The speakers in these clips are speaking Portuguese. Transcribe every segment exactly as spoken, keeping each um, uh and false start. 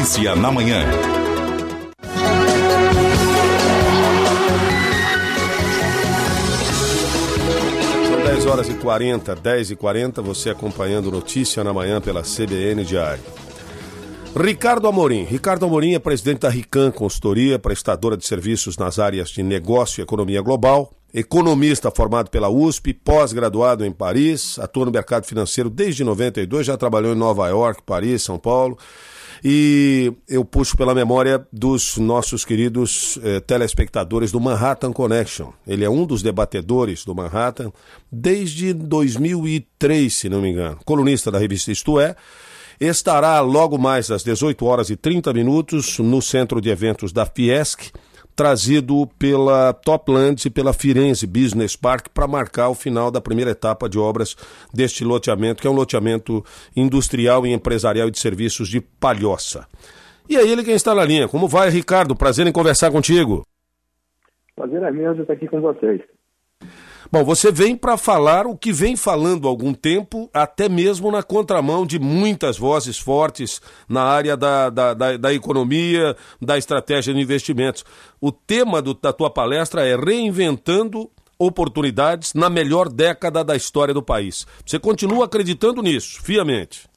Notícia na Manhã. São dez horas e quarenta, dez e quarenta, você acompanhando Notícia na Manhã pela C B N Diário. Ricardo Amorim. Ricardo Amorim é presidente da Rican Consultoria, prestadora de serviços nas áreas de negócio e economia global, economista formado pela U S P, pós-graduado em Paris, atua no mercado financeiro desde noventa e dois, já trabalhou em Nova York, Paris, São Paulo. E eu puxo pela memória dos nossos queridos eh, telespectadores do Manhattan Connection. Ele é um dos debatedores do Manhattan desde dois mil e três, se não me engano. Colunista da revista Isto É. Estará logo mais às dezoito horas e trinta minutos no centro de eventos da Fiesc, trazido pela Topland e pela Firenze Business Park para marcar o final da primeira etapa de obras deste loteamento, que é um loteamento industrial e empresarial e de serviços de Palhoça. E é ele quem está na linha. Como vai, Ricardo? Prazer em conversar contigo. Prazer é meu de estar aqui com vocês. Bom, você vem para falar o que vem falando há algum tempo, até mesmo na contramão de muitas vozes fortes na área da, da, da, da economia, da estratégia de investimentos. O tema do, da tua palestra é Reinventando Oportunidades na Melhor Década da História do País. Você continua acreditando nisso, fiamente?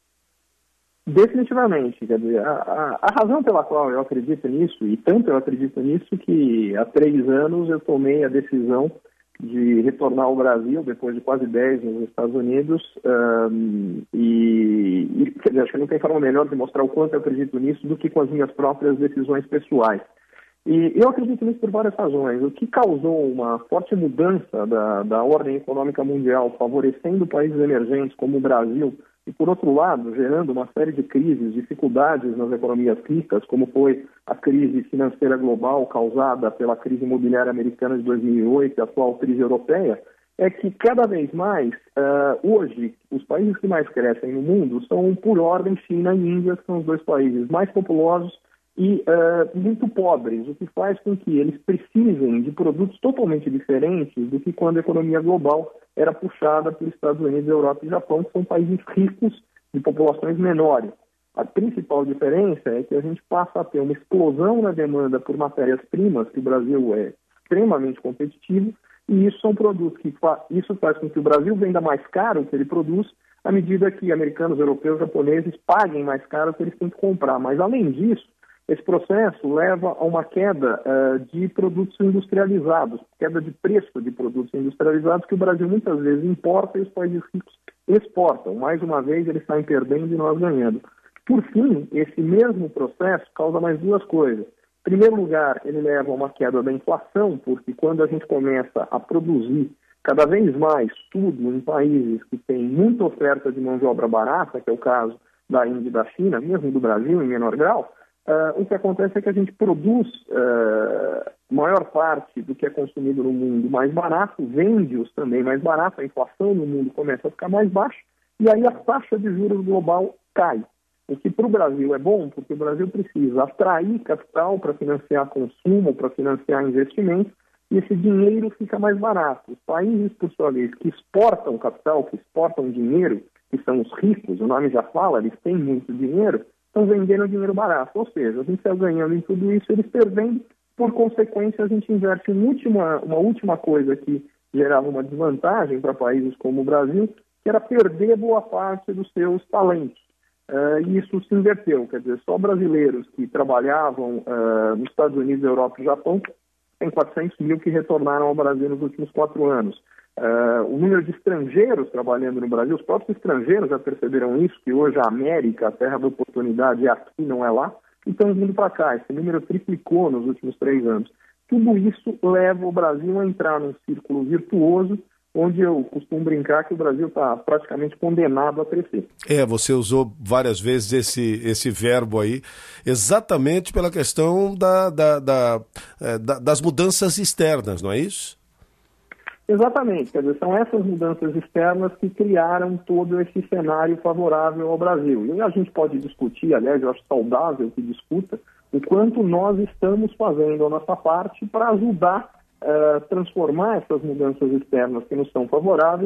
Definitivamente. Quer dizer, a, a, a razão pela qual eu acredito nisso, e tanto eu acredito nisso, que há três anos eu tomei a decisão de retornar ao Brasil, depois de quase dez nos Estados Unidos, um, e, e quer dizer, acho que não tem forma melhor de mostrar o quanto eu acredito nisso do que com as minhas próprias decisões pessoais. E eu acredito nisso por várias razões. O que causou uma forte mudança da, da ordem econômica mundial, favorecendo países emergentes como o Brasil, e, por outro lado, gerando uma série de crises, dificuldades nas economias ricas, como foi a crise financeira global causada pela crise imobiliária americana de dois mil e oito e a atual crise europeia, é que cada vez mais, uh, hoje, os países que mais crescem no mundo são, por ordem, China e Índia, que são os dois países mais populosos e uh, muito pobres, o que faz com que eles precisem de produtos totalmente diferentes do que quando a economia global era puxada por Estados Unidos, Europa e Japão, que são países ricos de populações menores. A principal diferença é que a gente passa a ter uma explosão na demanda por matérias-primas, que o Brasil é extremamente competitivo, e isso são produtos que fa- isso faz com que o Brasil venda mais caro o que ele produz, à medida que americanos, europeus, japoneses paguem mais caro o que eles têm que comprar. Mas, além disso, esse processo leva a uma queda uh, de produtos industrializados, queda de preço de produtos industrializados que o Brasil muitas vezes importa e os países ricos exportam. Mais uma vez, eles saem perdendo e nós ganhando. Por fim, esse mesmo processo causa mais duas coisas. Em primeiro lugar, ele leva a uma queda da inflação, porque quando a gente começa a produzir cada vez mais tudo em países que têm muita oferta de mão de obra barata, que é o caso da Índia e da China, mesmo do Brasil em menor grau, Uh, o que acontece é que a gente produz uh, maior parte do que é consumido no mundo mais barato, vende-os também mais barato, a inflação no mundo começa a ficar mais baixa, e aí a taxa de juros global cai. O que para o Brasil é bom, porque o Brasil precisa atrair capital para financiar consumo, para financiar investimentos, e esse dinheiro fica mais barato. Os países, por sua vez, que exportam capital, que exportam dinheiro, que são os ricos, o nome já fala, eles têm muito dinheiro, estão vendendo dinheiro barato, ou seja, a gente está ganhando em tudo isso, eles perdendo, por consequência a gente inverte em última, uma última coisa que gerava uma desvantagem para países como o Brasil, que era perder boa parte dos seus talentos. Uh, e isso se inverteu, quer dizer, só brasileiros que trabalhavam uh, nos Estados Unidos, Europa e Japão, tem quatrocentos mil que retornaram ao Brasil nos últimos quatro anos. Uh, o número de estrangeiros trabalhando no Brasil, os próprios estrangeiros já perceberam isso, que hoje a América, a terra da oportunidade, é aqui, não é lá, e estão vindo para cá. Esse número triplicou nos últimos três anos. Tudo isso leva o Brasil a entrar num círculo virtuoso, onde eu costumo brincar que o Brasil está praticamente condenado a crescer. É, você usou várias vezes esse, esse verbo aí, exatamente pela questão da, da, da, da, das mudanças externas, não é isso? Exatamente, quer dizer, são essas mudanças externas que criaram todo esse cenário favorável ao Brasil. E a gente pode discutir, aliás, eu acho saudável que discuta, o quanto nós estamos fazendo a nossa parte para ajudar a uh, transformar essas mudanças externas que nos são favoráveis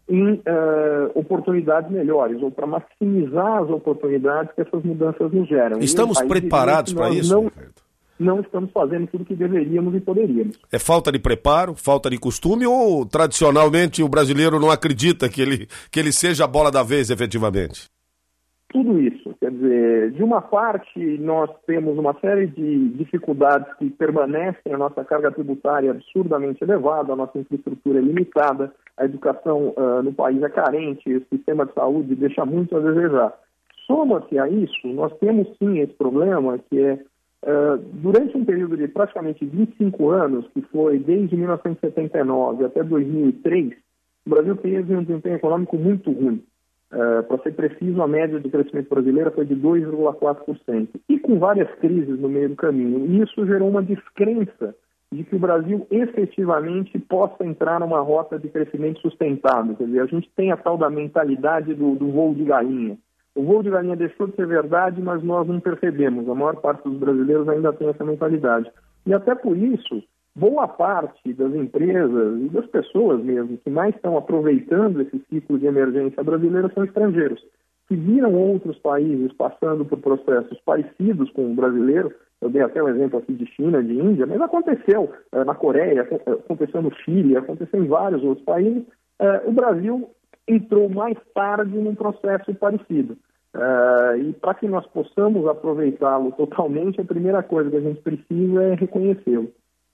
em uh, oportunidades melhores, ou para maximizar as oportunidades que essas mudanças nos geram. Estamos e, preparados para isso, não, Ricardo? Não estamos fazendo tudo o que deveríamos e poderíamos. É falta de preparo, falta de costume, ou tradicionalmente o brasileiro não acredita que ele, que ele seja a bola da vez efetivamente? Tudo isso. Quer dizer, de uma parte, nós temos uma série de dificuldades que permanecem, a nossa carga tributária é absurdamente elevada, a nossa infraestrutura é limitada, a educação uh, no país é carente, o sistema de saúde deixa muito a desejar. Soma-se a isso, nós temos sim esse problema, que é, uh, durante um período de praticamente vinte e cinco anos, que foi desde mil novecentos e setenta e nove até dois mil e três, o Brasil teve um desempenho econômico muito ruim. Uh, para ser preciso, a média de crescimento brasileira foi de dois vírgula quatro por cento. E com várias crises no meio do caminho. E isso gerou uma descrença de que o Brasil efetivamente possa entrar numa rota de crescimento sustentável. Quer dizer, a gente tem a tal da mentalidade do, do voo de galinha. O voo de galinha deixou de ser verdade, mas nós não percebemos. A maior parte dos brasileiros ainda tem essa mentalidade. E até por isso, boa parte das empresas e das pessoas mesmo que mais estão aproveitando esse ciclo de emergência brasileira são estrangeiros, que viram outros países passando por processos parecidos com o brasileiro. Eu dei até um exemplo aqui de China, de Índia, mas aconteceu uh, na Coreia, aconteceu no Chile, aconteceu em vários outros países. Uh, o Brasil entrou mais tarde num processo parecido. Uh, e para que nós possamos aproveitá-lo totalmente, a primeira coisa que a gente precisa é reconhecê-lo.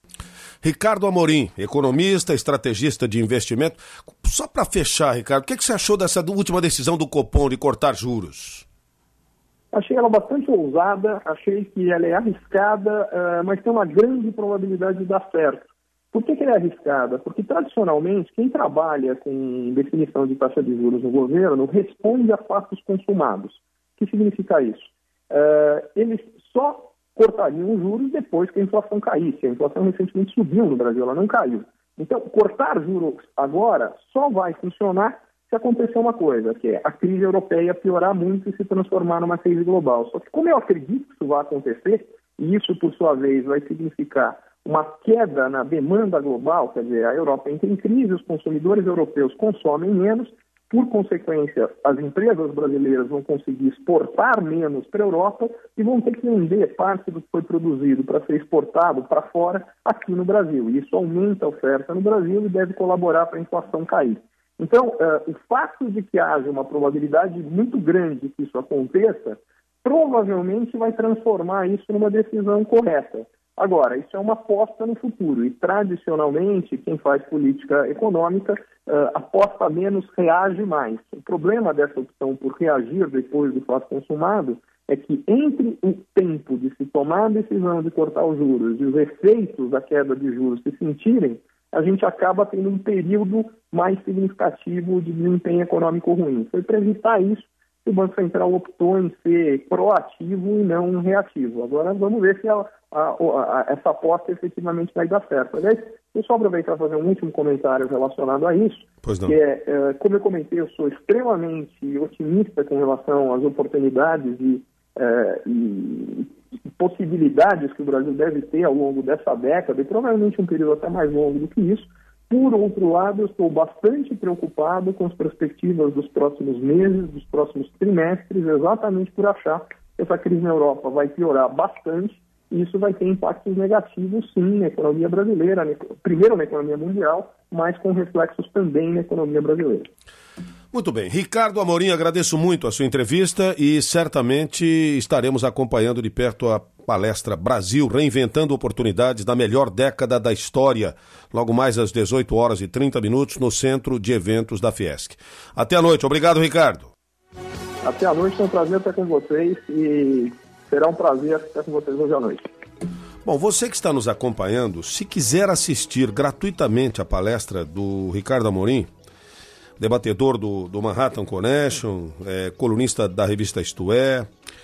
Ricardo Amorim, economista, estrategista de investimento. Só para fechar, Ricardo, o que, que você achou dessa última decisão do Copom de cortar juros? Achei ela bastante ousada, achei que ela é arriscada, uh, mas tem uma grande probabilidade de dar certo. Por que, que ela é arriscada? Porque, tradicionalmente, quem trabalha com definição de taxa de juros no governo responde a fatos consumados. O que significa isso? Uh, eles só cortariam os juros depois que a inflação caísse. A inflação recentemente subiu no Brasil, ela não caiu. Então, cortar juros agora só vai funcionar se acontecer uma coisa, que é a crise europeia piorar muito e se transformar numa crise global. Só que como eu acredito que isso vai acontecer, e isso, por sua vez, vai significar uma queda na demanda global, quer dizer, a Europa entra em crise, os consumidores europeus consomem menos, por consequência, as empresas brasileiras vão conseguir exportar menos para a Europa e vão ter que vender parte do que foi produzido para ser exportado para fora aqui no Brasil. E isso aumenta a oferta no Brasil e deve colaborar para a inflação cair. Então, uh, o fato de que haja uma probabilidade muito grande que isso aconteça, provavelmente vai transformar isso numa decisão correta. Agora, isso é uma aposta no futuro e, tradicionalmente, quem faz política econômica uh, aposta menos, reage mais. O problema dessa opção por reagir depois do fato consumado é que entre o tempo de se tomar a decisão de cortar os juros e os efeitos da queda de juros se sentirem, a gente acaba tendo um período mais significativo de desempenho econômico ruim. Foi para evitar isso que o Banco Central optou em ser proativo e não reativo. Agora vamos ver se a, a, a, essa aposta efetivamente vai dar certo. Aliás, deixa eu só aproveitar e fazer um último comentário relacionado a isso, pois não. que é, é, como eu comentei, eu sou extremamente otimista com relação às oportunidades e, é, e possibilidades que o Brasil deve ter ao longo dessa década, e provavelmente um período até mais longo do que isso. Por outro lado, eu estou bastante preocupado com as perspectivas dos próximos meses, dos próximos trimestres, exatamente por achar que essa crise na Europa vai piorar bastante e isso vai ter impactos negativos, sim, na economia brasileira, primeiro na economia mundial, mas com reflexos também na economia brasileira. Muito bem. Ricardo Amorim, agradeço muito a sua entrevista e certamente estaremos acompanhando de perto a palestra Brasil, reinventando oportunidades da melhor década da história, logo mais às dezoito horas e trinta minutos no Centro de Eventos da Fiesc. Até a noite. Obrigado, Ricardo. Até a noite, foi um prazer estar com vocês e será um prazer estar com vocês hoje à noite. Bom, você que está nos acompanhando, se quiser assistir gratuitamente a palestra do Ricardo Amorim, debatedor do, do Manhattan Connection, é, colunista da revista Isto É,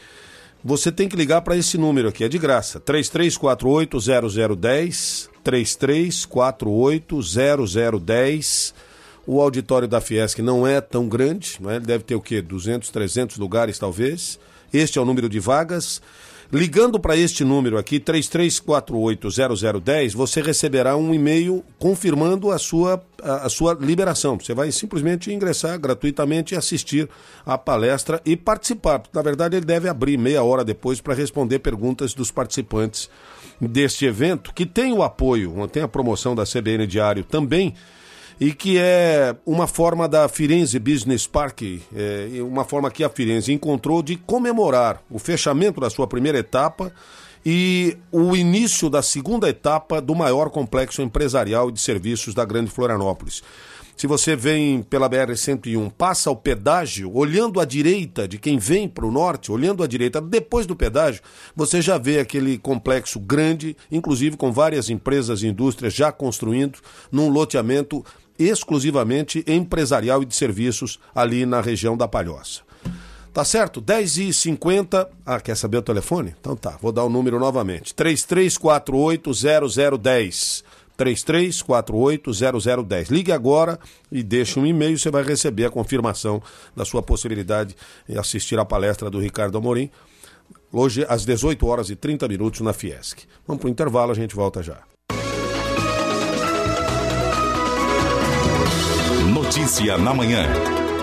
você tem que ligar para esse número aqui, é de graça, três três quatro oito zero zero um zero, três três quatro oito zero zero um zero. O auditório da Fiesc não é tão grande, não é? Ele deve ter o quê? duzentos, trezentos lugares talvez. Este é o número de vagas. Ligando para este número aqui, três três quatro oito zero zero um zero, você receberá um e-mail confirmando a sua, a, a sua liberação. Você vai simplesmente ingressar gratuitamente e assistir à palestra e participar. Na verdade, ele deve abrir meia hora depois para responder perguntas dos participantes deste evento, que tem o apoio, tem a promoção da C B N Diário também, e que é uma forma da Firenze Business Park, é, uma forma que a Firenze encontrou de comemorar o fechamento da sua primeira etapa e o início da segunda etapa do maior complexo empresarial de serviços da Grande Florianópolis. Se você vem pela B R cento e um, passa o pedágio, olhando à direita de quem vem para o norte, olhando à direita, depois do pedágio, você já vê aquele complexo grande, inclusive com várias empresas e indústrias já construindo num loteamento exclusivamente empresarial e de serviços ali na região da Palhoça. Tá certo? dez e cinquenta. Ah, quer saber o telefone? Então tá, vou dar o número novamente. três três quatro oito zero zero um zero. três três quatro oito zero zero um zero. Ligue agora e deixe um e-mail, você vai receber a confirmação da sua possibilidade de assistir à palestra do Ricardo Amorim, hoje às dezoito horas e trinta minutos na Fiesc. Vamos para o intervalo, a gente volta já. Notícia na manhã.